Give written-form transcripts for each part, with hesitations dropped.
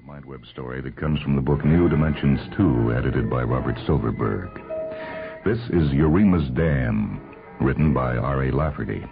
Mindweb story that comes from the book New Dimensions 2, edited by Robert Silverberg. This is Urima's Dam, written by R.A. Lafferty.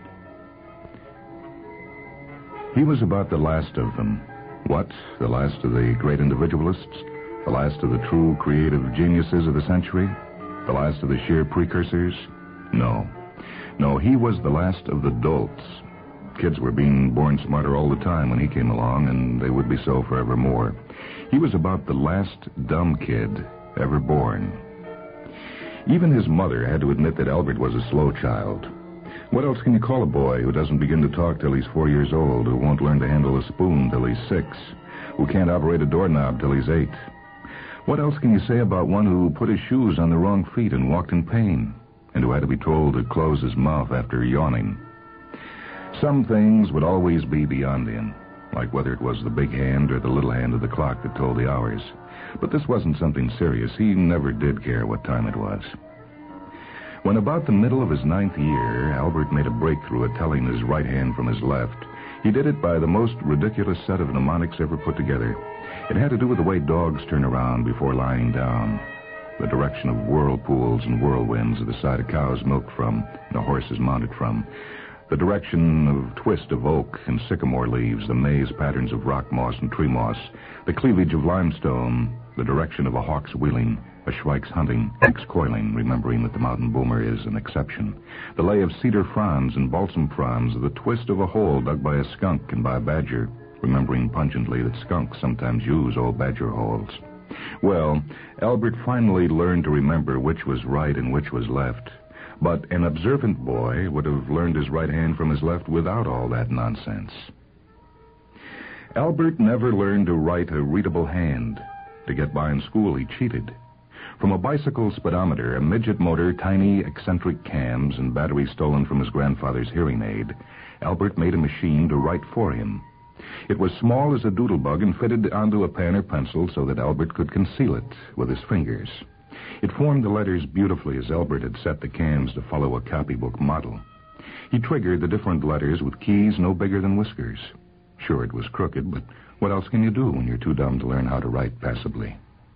He was about the last of them. What? The last of the great individualists? The last of the true creative geniuses of the century? The last of the sheer precursors? No, he was the last of the dolts. Kids were being born smarter all the time when he came along, and they would be so forevermore. He was about the last dumb kid ever born. Even his mother had to admit that Albert was a slow child. What else can you call a boy who doesn't begin to talk till he's 4 years old, who won't learn to handle a spoon till he's 6, who can't operate a doorknob till he's 8? What else can you say about one who put his shoes on the wrong feet and walked in pain, and who had to be told to close his mouth after yawning? Some things would always be beyond him, like whether it was the big hand or the little hand of the clock that told the hours. But this wasn't something serious. He never did care what time it was. When about the middle of his 9th year, Albert made a breakthrough at telling his right hand from his left. He did it by the most ridiculous set of mnemonics ever put together. It had to do with the way dogs turn around before lying down, the direction of whirlpools and whirlwinds, the side a cow's milked from and a horse is mounted from, the direction of twist of oak and sycamore leaves, the maze patterns of rock moss and tree moss, the cleavage of limestone, the direction of a hawk's wheeling, a shrike's hunting, X coiling, remembering that the mountain boomer is an exception, the lay of cedar fronds and balsam fronds, the twist of a hole dug by a skunk and by a badger, remembering pungently that skunks sometimes use old badger holes. Well, Albert finally learned to remember which was right and which was left. But an observant boy would have learned his right hand from his left without all that nonsense. Albert never learned to write a readable hand. To get by in school, he cheated. From a bicycle speedometer, a midget motor, tiny eccentric cams, and batteries stolen from his grandfather's hearing aid, Albert made a machine to write for him. It was small as a doodlebug and fitted onto a pen or pencil so that Albert could conceal it with his fingers. It formed the letters beautifully as Albert had set the cams to follow a copybook model. He triggered the different letters with keys no bigger than whiskers. Sure, it was crooked, but what else can you do when you're too dumb to learn how to write passably?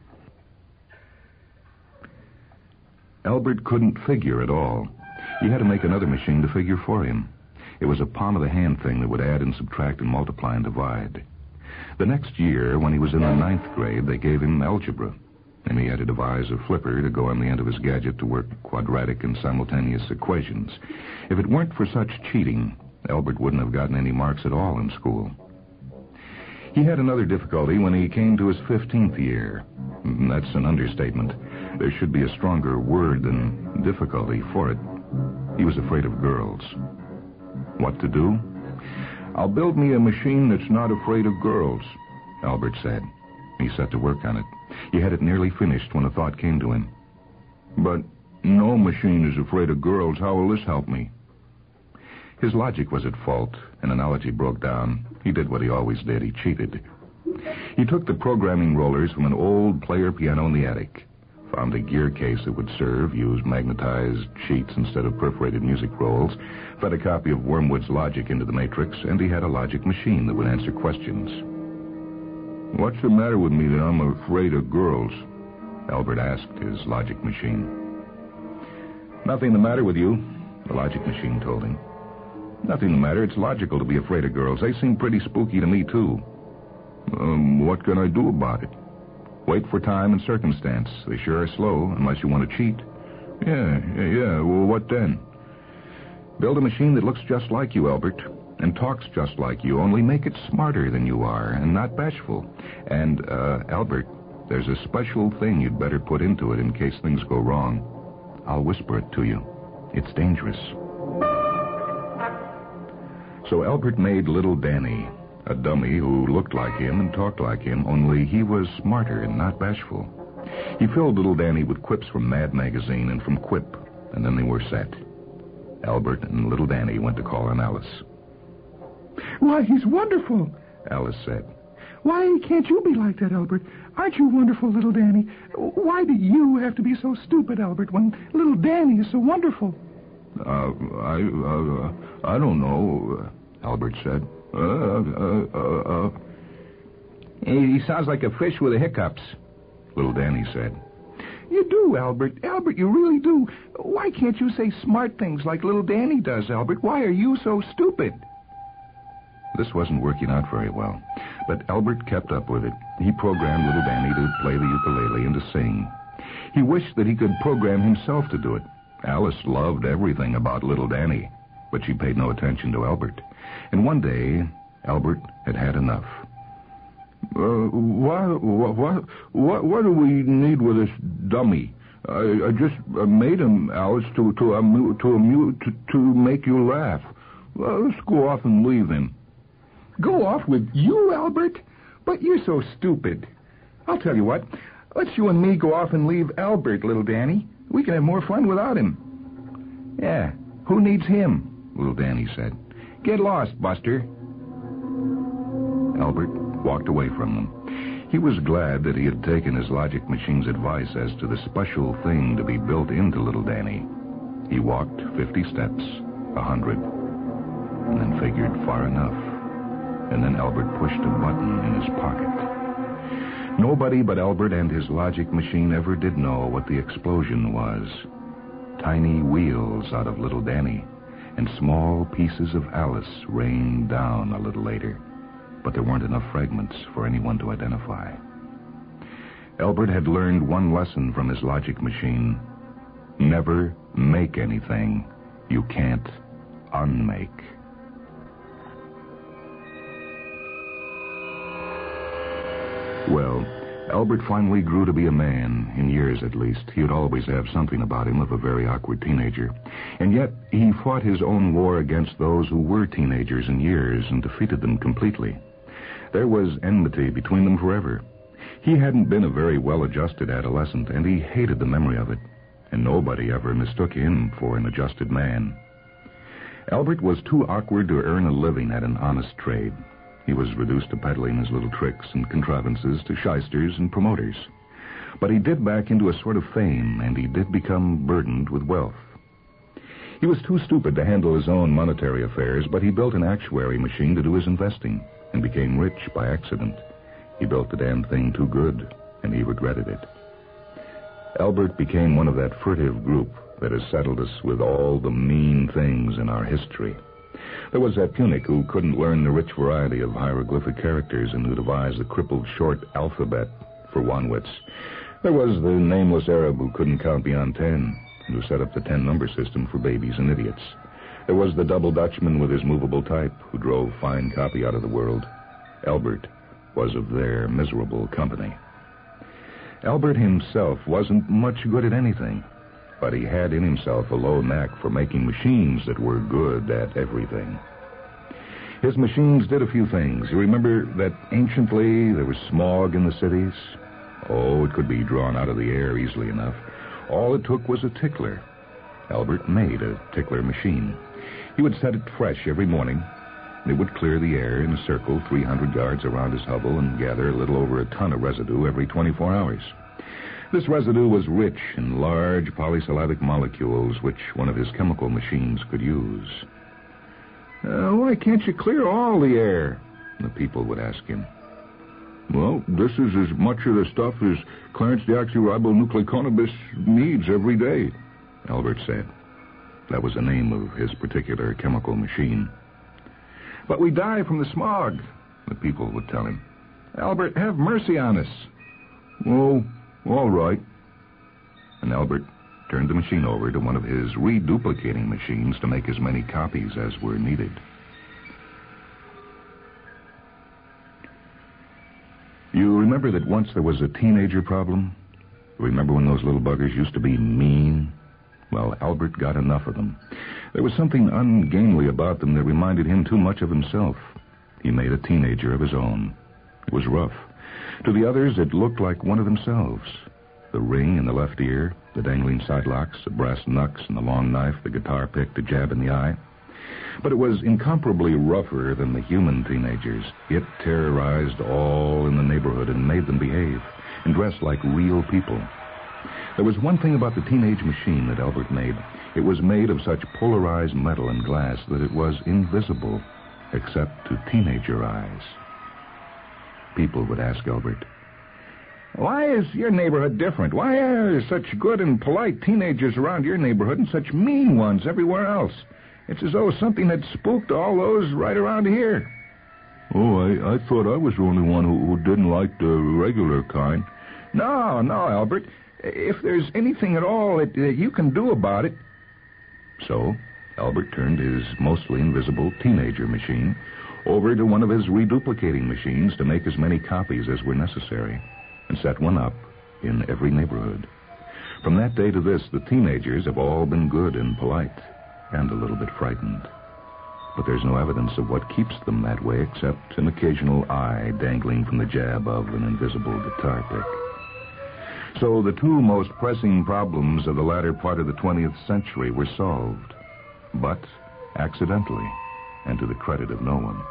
Albert couldn't figure at all. He had to make another machine to figure for him. It was a palm-of-the-hand thing that would add and subtract and multiply and divide. The next year, when he was in the 9th grade, they gave him algebra, and he had to devise a flipper to go on the end of his gadget to work quadratic and simultaneous equations. If it weren't for such cheating, Albert wouldn't have gotten any marks at all in school. He had another difficulty when he came to his 15th year. That's an understatement. There should be a stronger word than difficulty for it. He was afraid of girls. What to do? "I'll build me a machine that's not afraid of girls," Albert said. He set to work on it. He had it nearly finished when a thought came to him. "But no machine is afraid of girls. How will this help me?" His logic was at fault. An analogy broke down. He did what he always did. He cheated. He took the programming rollers from an old player piano in the attic, found a gear case that would serve, used magnetized sheets instead of perforated music rolls, fed a copy of Wormwood's Logic into the matrix, and he had a logic machine that would answer questions. "What's the matter with me that I'm afraid of girls?" Albert asked his logic machine. "Nothing the matter with you," the logic machine told him. "Nothing the matter. It's logical to be afraid of girls. They seem pretty spooky to me, too." What can I do about it?" "Wait for time and circumstance. They sure are slow, unless you want to cheat." Yeah. Well, what then?" "Build a machine that looks just like you, Albert, and talks just like you, only make it smarter than you are, and not bashful. And, Albert, there's a special thing you'd better put into it in case things go wrong. I'll whisper it to you. It's dangerous." So Albert made little Danny, a dummy who looked like him and talked like him, only he was smarter and not bashful. He filled little Danny with quips from Mad Magazine and from Quip, and then they were set. Albert and little Danny went to call on Alice. "Why, he's wonderful," Alice said. "Why can't you be like that, Albert? Aren't you wonderful, little Danny? Why do you have to be so stupid, Albert, when little Danny is so wonderful?" I don't know," Albert said. He sounds like a fish with the hiccups, little Danny said. You do, Albert. Albert, you really do. Why can't you say smart things like little Danny does, Albert? Why are you so stupid? This wasn't working out very well, but Albert kept up with it. He programmed little Danny to play the ukulele and to sing. He wished that he could program himself to do it. Alice loved everything about little Danny, but she paid no attention to Albert. And one day, Albert had had enough. What do we need with this dummy? I just made him, Alice, to make you laugh. Let's go off and leave him. Go off with you, Albert? But you're so stupid. I'll tell you what. Let's you and me go off and leave Albert, little Danny. We can have more fun without him. Yeah, who needs him? Little Danny said. Get lost, Buster. Albert walked away from them. He was glad that he had taken his logic machine's advice as to the special thing to be built into little Danny. He walked 50 steps, 100, and then figured far enough. And then Albert pushed a button in his pocket. Nobody but Albert and his logic machine ever did know what the explosion was. Tiny wheels out of little Danny, and small pieces of Alice rained down a little later. But there weren't enough fragments for anyone to identify. Albert had learned one lesson from his logic machine. Never make anything you can't unmake. Well, Albert finally grew to be a man, in years at least. He would always have something about him of a very awkward teenager. And yet, he fought his own war against those who were teenagers in years and defeated them completely. There was enmity between them forever. He hadn't been a very well-adjusted adolescent, and he hated the memory of it. And nobody ever mistook him for an adjusted man. Albert was too awkward to earn a living at an honest trade. He was reduced to peddling his little tricks and contrivances to shysters and promoters. But he did back into a sort of fame, and he did become burdened with wealth. He was too stupid to handle his own monetary affairs, but he built an actuary machine to do his investing, and became rich by accident. He built the damn thing too good, and he regretted it. Albert became one of that furtive group that has saddled us with all the mean things in our history. There was that Punic who couldn't learn the rich variety of hieroglyphic characters and who devised the crippled short alphabet for one-wits. There was the nameless Arab who couldn't count beyond 10 and who set up the 10-number system for babies and idiots. There was the double Dutchman with his movable type who drove fine copy out of the world. Albert was of their miserable company. Albert himself wasn't much good at anything, but he had in himself a low knack for making machines that were good at everything. His machines did a few things. You remember that anciently there was smog in the cities? Oh, it could be drawn out of the air easily enough. All it took was a tickler. Albert made a tickler machine. He would set it fresh every morning. It would clear the air in a circle 300 yards around his hovel and gather a little over a ton of residue every 24 hours. This residue was rich in large polysyllabic molecules which one of his chemical machines could use. Why can't you clear all the air? The people would ask him. Well, this is as much of the stuff as Clarence deoxyribonucleoconibus needs every day, Albert said. That was the name of his particular chemical machine. But we die from the smog, the people would tell him. Albert, have mercy on us. Oh, all right. And Albert turned the machine over to one of his reduplicating machines to make as many copies as were needed. You remember that once there was a teenager problem? Remember when those little buggers used to be mean? Well, Albert got enough of them. There was something ungainly about them that reminded him too much of himself. He made a teenager of his own. It was rough. To the others, it looked like one of themselves. The ring in the left ear, the dangling sidelocks, the brass knucks, and the long knife, the guitar pick, the jab in the eye. But it was incomparably rougher than the human teenagers. It terrorized all in the neighborhood and made them behave and dress like real people. There was one thing about the teenage machine that Albert made. It was made of such polarized metal and glass that it was invisible, except to teenager eyes. People would ask Elbert. Why is your neighborhood different? Why are there such good and polite teenagers around your neighborhood and such mean ones everywhere else? It's as though something had spooked all those right around here. Oh, I thought I was the only one who didn't like the regular kind. No, Albert. If there's anything at all that you can do about it... So, Albert turned his mostly invisible teenager machine over to one of his reduplicating machines to make as many copies as were necessary, and set one up in every neighborhood. From that day to this, the teenagers have all been good and polite, and a little bit frightened. But there's no evidence of what keeps them that way except an occasional eye dangling from the jab of an invisible guitar pick. So the two most pressing problems of the latter part of the 20th century were solved, but accidentally, and to the credit of no one.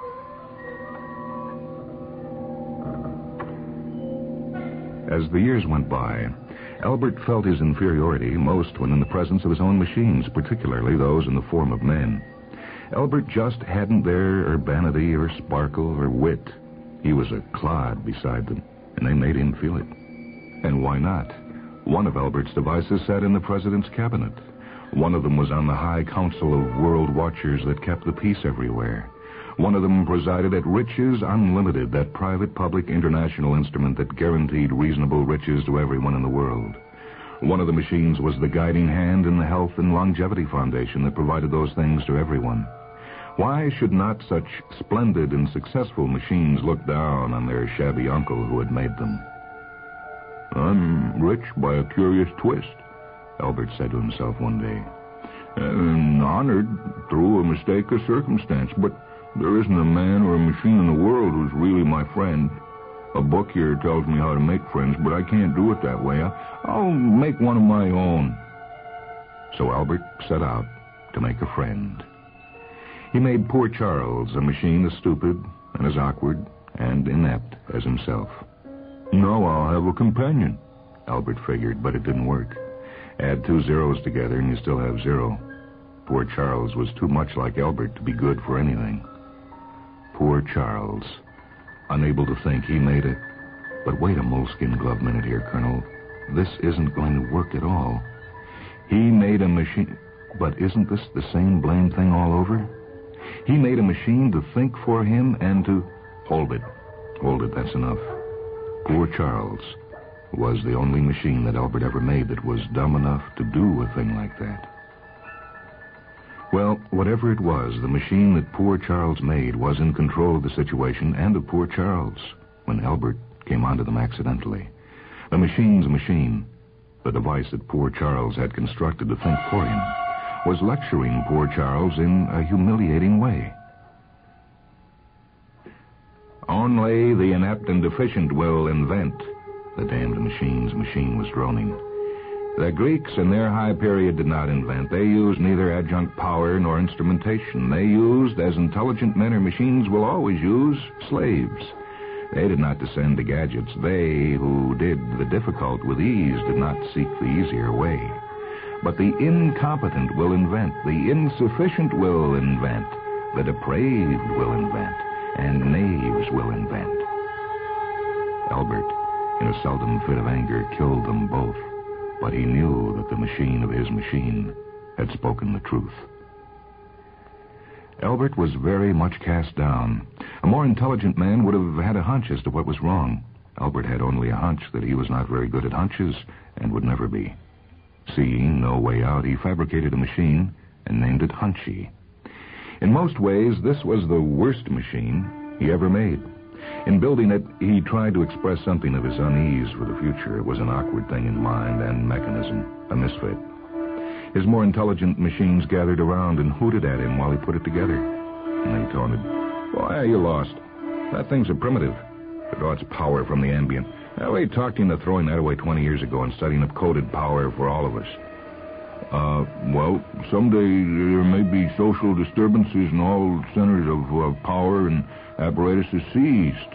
As the years went by, Albert felt his inferiority most when in the presence of his own machines, particularly those in the form of men. Albert just hadn't their urbanity or sparkle or wit. He was a clod beside them, and they made him feel it. And why not? One of Albert's devices sat in the president's cabinet. One of them was on the High Council of World Watchers that kept the peace everywhere. One of them presided at Riches Unlimited, that private public international instrument that guaranteed reasonable riches to everyone in the world. One of the machines was the guiding hand in the Health and Longevity Foundation that provided those things to everyone. Why should not such splendid and successful machines look down on their shabby uncle who had made them? I'm rich by a curious twist, Albert said to himself one day. And honored through a mistake of circumstance, but there isn't a man or a machine in the world who's really my friend. A book here tells me how to make friends, but I can't do it that way. I'll make one of my own. So Albert set out to make a friend. He made Poor Charles, a machine as stupid and as awkward and inept as himself. Now I'll have a companion, Albert figured, but it didn't work. Add 2 zeros together and you still have 0. Poor Charles was too much like Albert to be good for anything. Poor Charles. Unable to think, he made it. But wait a moleskin glove minute here, Colonel. This isn't going to work at all. He made a machine... But isn't this the same blame thing all over? He made a machine to think for him and to... Hold it, that's enough. Poor Charles was the only machine that Albert ever made that was dumb enough to do a thing like that. Well, whatever it was, the machine that Poor Charles made was in control of the situation and of Poor Charles when Albert came onto them accidentally. The machine's machine, the device that Poor Charles had constructed to think for him, was lecturing Poor Charles in a humiliating way. Only the inept and deficient will invent, the damned machine's machine was droning. The Greeks in their high period did not invent. They used neither adjunct power nor instrumentation. They used, as intelligent men or machines will always use, slaves. They did not descend to gadgets. They, who did the difficult with ease, did not seek the easier way. But the incompetent will invent. The insufficient will invent. The depraved will invent. And knaves will invent. Albert, in a seldom fit of anger, killed them both. But he knew that the machine of his machine had spoken the truth. Albert was very much cast down. A more intelligent man would have had a hunch as to what was wrong. Albert had only a hunch that he was not very good at hunches and would never be. Seeing no way out, he fabricated a machine and named it Hunchy. In most ways, this was the worst machine he ever made. In building it, he tried to express something of his unease for the future. It was an awkward thing in mind and mechanism, a misfit. His more intelligent machines gathered around and hooted at him while he put it together. And they taunted, "Boy, you lost. That thing's a primitive. It draws power from the ambient. We talked you into throwing that away 20 years ago and setting up coded power for all of us." Well, someday there may be social disturbances and all centers of power and apparatus is seized.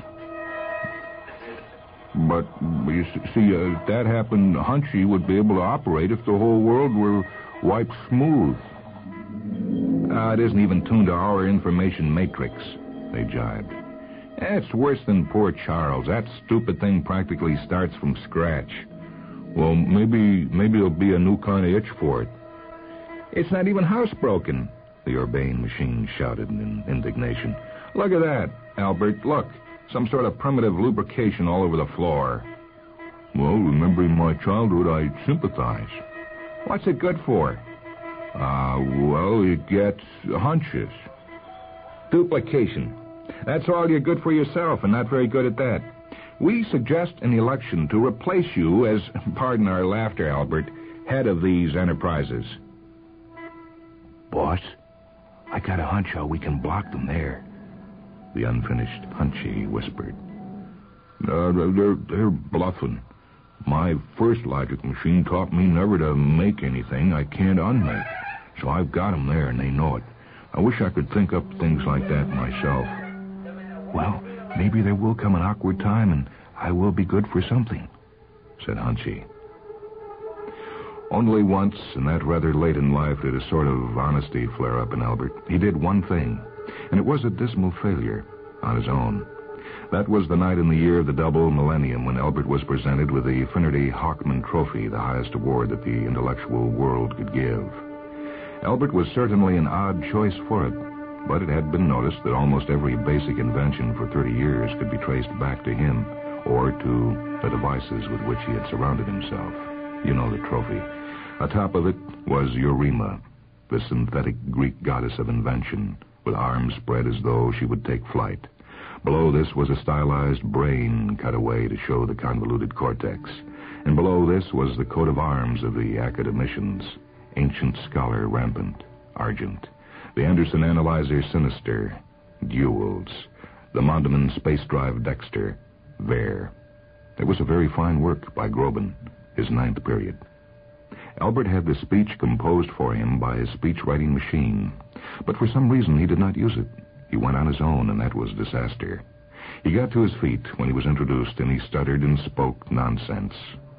But, you see, if that happened, Hunchy would be able to operate if the whole world were wiped smooth. It isn't even tuned to our information matrix, they jibed. It's worse than poor Charles. That stupid thing practically starts from scratch. Well, maybe there'll be a new kind of itch for it. It's not even housebroken, the Urbane machine shouted in indignation. Look at that, Albert, look. Some sort of primitive lubrication all over the floor. Well, remembering my childhood, I sympathize. What's it good for? Well, it gets hunches. Duplication. That's all you're good for yourself, and not very good at that. We suggest an election to replace you as, pardon our laughter, Albert, head of these enterprises. Boss, I got a hunch how we can block them there, the unfinished Hunchy whispered. They're bluffing. My first logic machine taught me never to make anything I can't unmake. So I've got them there, and they know it. I wish I could think up things like that myself. Well, maybe there will come an awkward time, and I will be good for something, said Hunchy. Only once, in that rather late in life, did a sort of honesty flare up in Albert. He did one thing, and it was a dismal failure on his own. That was the night in the year of the double millennium when Albert was presented with the Finnerty Hockman Trophy, the highest award that the intellectual world could give. Albert was certainly an odd choice for it, but it had been noticed that almost every basic invention for 30 years could be traced back to him or to the devices with which he had surrounded himself. You know the trophy. Atop of it was Eurema, the synthetic Greek goddess of invention, with arms spread as though she would take flight. Below this was a stylized brain cut away to show the convoluted cortex. And below this was the coat of arms of the academicians, Ancient Scholar Rampant, Argent, the Anderson Analyzer Sinister, Duels, the Mondeman Space Drive Dexter, Vare. It was a very fine work by Groban, his ninth period. Albert had the speech composed for him by his speech-writing machine, but for some reason he did not use it. He went on his own, and that was disaster. He got to his feet when he was introduced, and he stuttered and spoke nonsense.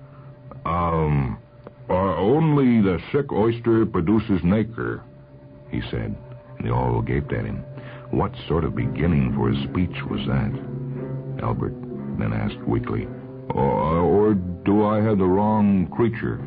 Only the sick oyster produces nacre, he said, and they all gaped at him. What sort of beginning for his speech was that? Albert then asked weakly. Or do I have the wrong creature?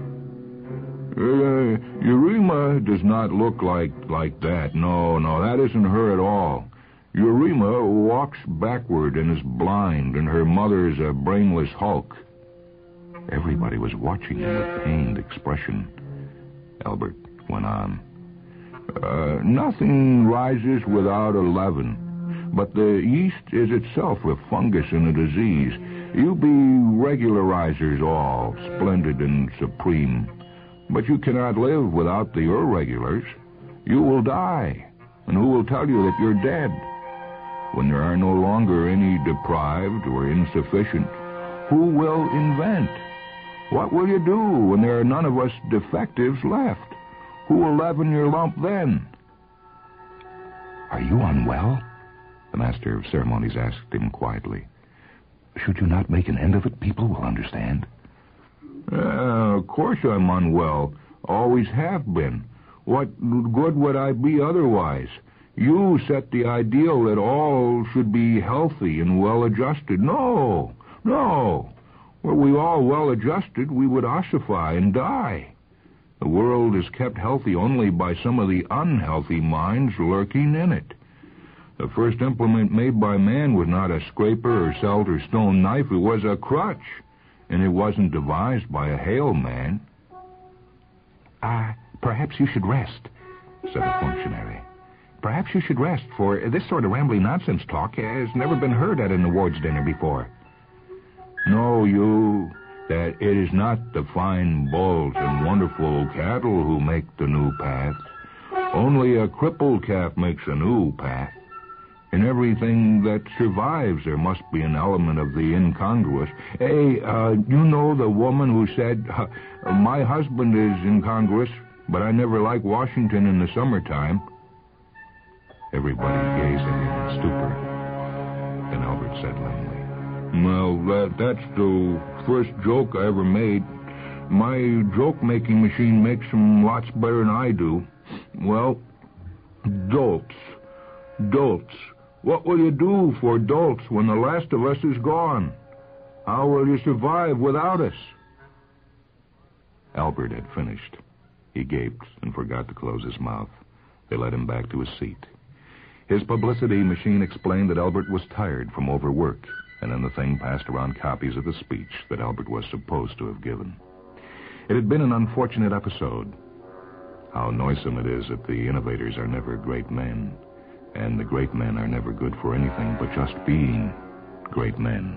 Eurema does not look like that. No, that isn't her at all. Eurema walks backward and is blind, and her mother's a brainless hulk. Everybody was watching him with pained expression. Albert went on. Nothing rises without a leaven, but the yeast is itself a fungus and a disease. You be regularizers all, splendid and supreme. But you cannot live without the irregulars. You will die, and who will tell you that you're dead? When there are no longer any deprived or insufficient, who will invent? What will you do when there are none of us defectives left? Who will leaven your lump then? Are you unwell? The master of ceremonies asked him quietly. Should you not make an end of it, people will understand. Of course I'm unwell. Always have been. What good would I be otherwise? You set the ideal that all should be healthy and well-adjusted. No. Were we all well-adjusted, we would ossify and die. The world is kept healthy only by some of the unhealthy minds lurking in it. The first implement made by man was not a scraper or celt or stone knife. It was a crutch. And it wasn't devised by a hale man. Perhaps you should rest, said the functionary. Perhaps you should rest, for this sort of rambling nonsense talk has never been heard at an awards dinner before. Know you that it is not the fine bulls and wonderful cattle who make the new path. Only a crippled calf makes a new path. In everything that survives, there must be an element of the incongruous. Hey, you know the woman who said, my husband is incongruous, but I never like Washington in the summertime. Everybody gazed at him in stupor. Then Albert said lamely, Well, that's the first joke I ever made. My joke-making machine makes them lots better than I do. Well, dolts. What will you do for adults when the last of us is gone? How will you survive without us? Albert had finished. He gaped and forgot to close his mouth. They led him back to his seat. His publicity machine explained that Albert was tired from overwork, and then the thing passed around copies of the speech that Albert was supposed to have given. It had been an unfortunate episode. How noisome it is that the innovators are never great men, and the great men are never good for anything but just being great men.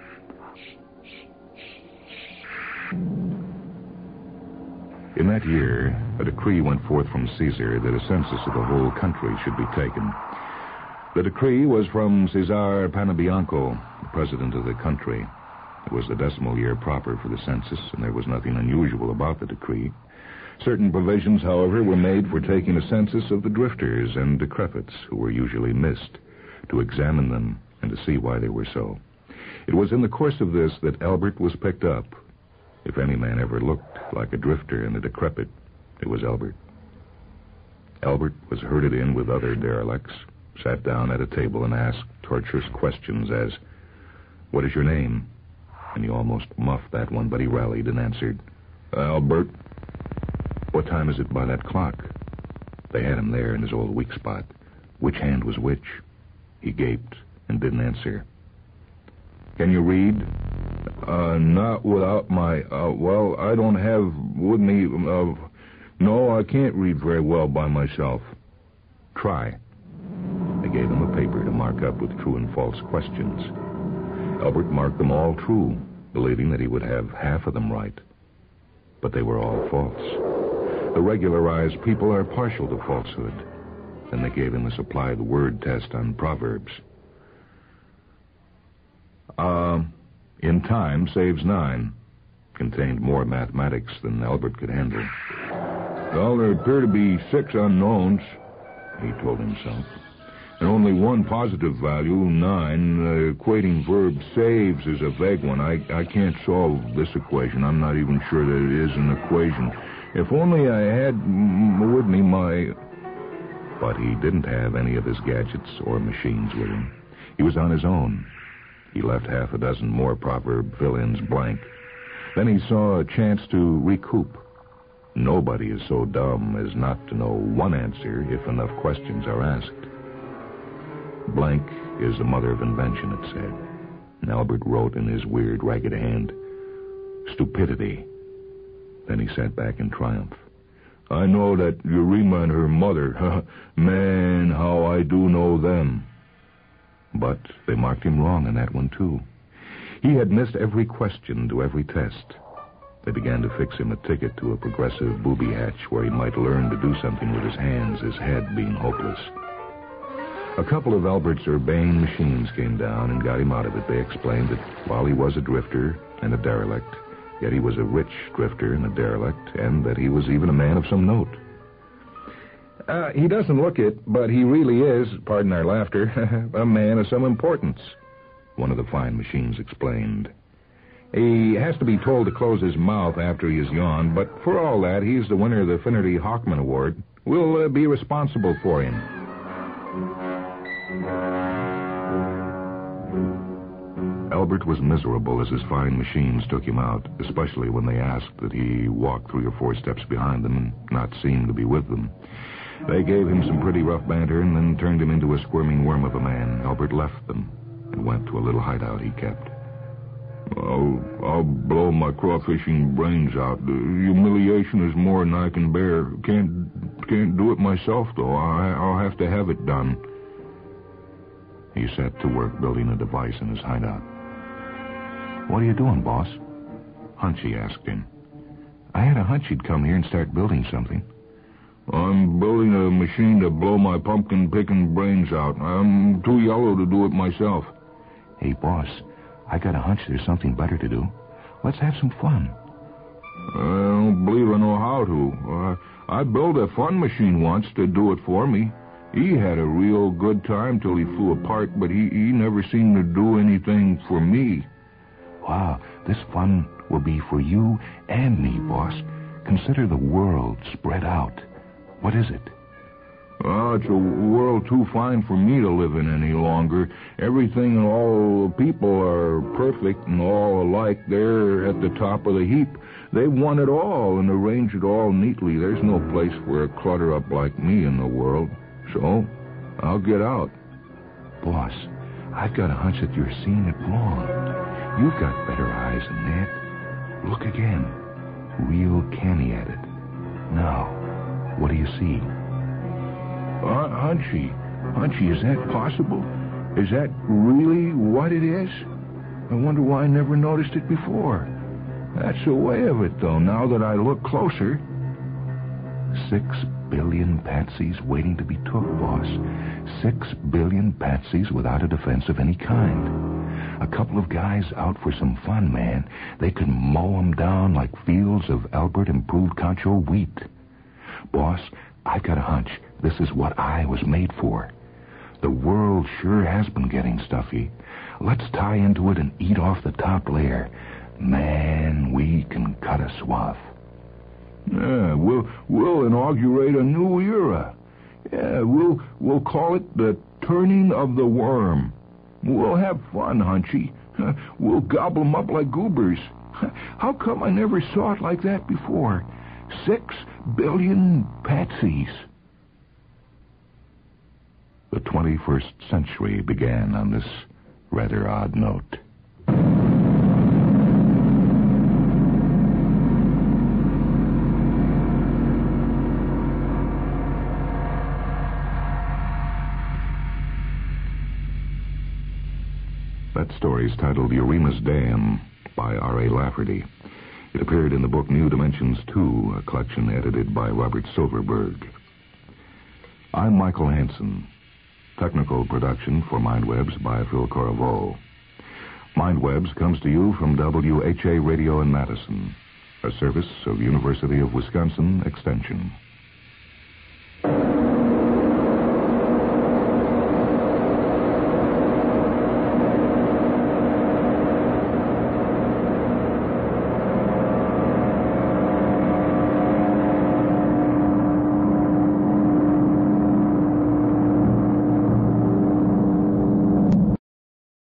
In that year, a decree went forth from Caesar that a census of the whole country should be taken. The decree was from Cesare Panebianco, the president of the country. It was the decimal year proper for the census, and there was nothing unusual about the decree. Certain provisions, however, were made for taking a census of the drifters and decrepits who were usually missed, to examine them and to see why they were so. It was in the course of this that Albert was picked up. If any man ever looked like a drifter and a decrepit, it was Albert. Albert was herded in with other derelicts, sat down at a table and asked torturous questions as, "What is your name?" And he almost muffed that one, but he rallied and answered, "Albert." "What time is it by that clock?" They had him there in his old weak spot. Which hand was which? He gaped and didn't answer. "Can you read?" Not without my, I don't have with me, no, I can't read very well by myself." "Try." They gave him a paper to mark up with true and false questions. Albert marked them all true, believing that he would have half of them right. But they were all false. The regularized people are partial to falsehood. Then they gave him a supplied word test on Proverbs. In time saves 9. Contained more mathematics than Albert could handle. Well, there appear to be 6 unknowns, he told himself. And only one positive value, 9. The equating verb saves is a vague one. I can't solve this equation. I'm not even sure that it is an equation. If only I had with me my... But he didn't have any of his gadgets or machines with him. He was on his own. He left half a dozen more proverb fill-ins blank. Then he saw a chance to recoup. Nobody is so dumb as not to know one answer if enough questions are asked. Blank is the mother of invention, it said. And Albert wrote in his weird, ragged hand, "Stupidity." Then he sat back in triumph. I know that Urema and her mother. Man, how I do know them. But they marked him wrong on that one, too. He had missed every question to every test. They began to fix him a ticket to a progressive booby hatch where he might learn to do something with his hands, his head being hopeless. A couple of Albert's urbane machines came down and got him out of it. They explained that while he was a drifter and a derelict, yet he was a rich drifter and a derelict, and that he was even a man of some note. He doesn't look it, but he really is, pardon our laughter, a man of some importance, one of the fine machines explained. He has to be told to close his mouth after he has yawned, but for all that, he's the winner of the Finnerty Hockman Award. We'll be responsible for him. Albert was miserable as his fine machines took him out, especially when they asked that he walk 3 or 4 steps behind them and not seem to be with them. They gave him some pretty rough banter and then turned him into a squirming worm of a man. Albert left them and went to a little hideout he kept. I'll blow my crawfishing brains out. The humiliation is more than I can bear. Can't do it myself, though. I'll have to have it done. He set to work building a device in his hideout. "What are you doing, boss?" Hunchy asked him. "I had a hunch you'd come here and start building something." "I'm building a machine to blow my pumpkin-picking brains out. I'm too yellow to do it myself." "Hey, boss, I got a hunch there's something better to do. Let's have some fun." "I don't believe I know how to. I built a fun machine once to do it for me. He had a real good time till he flew apart, but he never seemed to do anything for me." "Wow, this fun will be for you and me, boss. Consider the world spread out. What is it?" Oh, it's a world too fine for me to live in any longer. Everything and all people are perfect and all alike. They're at the top of the heap. They want it all and arrange it all neatly. There's no place for a clutter-up like me in the world. So, I'll get out. Boss, I've got a hunch that you're seeing it wrong. You've got better eyes than that. Look again. Real canny at it. Now, what do you see? Hunchy, is that possible? Is that really what it is? I wonder why I never noticed it before. That's the way of it, though, now that I look closer. 6 billion patsies waiting to be took, boss. 6 billion patsies without a defense of any kind. A couple of guys out for some fun, man. They can mow 'em down like fields of Albert improved concho wheat. Boss, I've got a hunch this is what I was made for. The world sure has been getting stuffy. Let's tie into it and eat off the top layer. Man, we can cut a swath. Yeah, we'll inaugurate a new era. Yeah, we'll call it the turning of the worm. We'll have fun, Hunchy. We'll gobble 'em up like goobers. How come I never saw it like that before? 6 billion patsies. The 21st century began on this rather odd note. That story is titled Urima's Dam by R.A. Lafferty. It appeared in the book New Dimensions 2, a collection edited by Robert Silverberg. I'm Michael Hansen. Technical production for MindWebs by Phil Corriveau. MindWebs comes to you from WHA Radio in Madison, a service of University of Wisconsin Extension.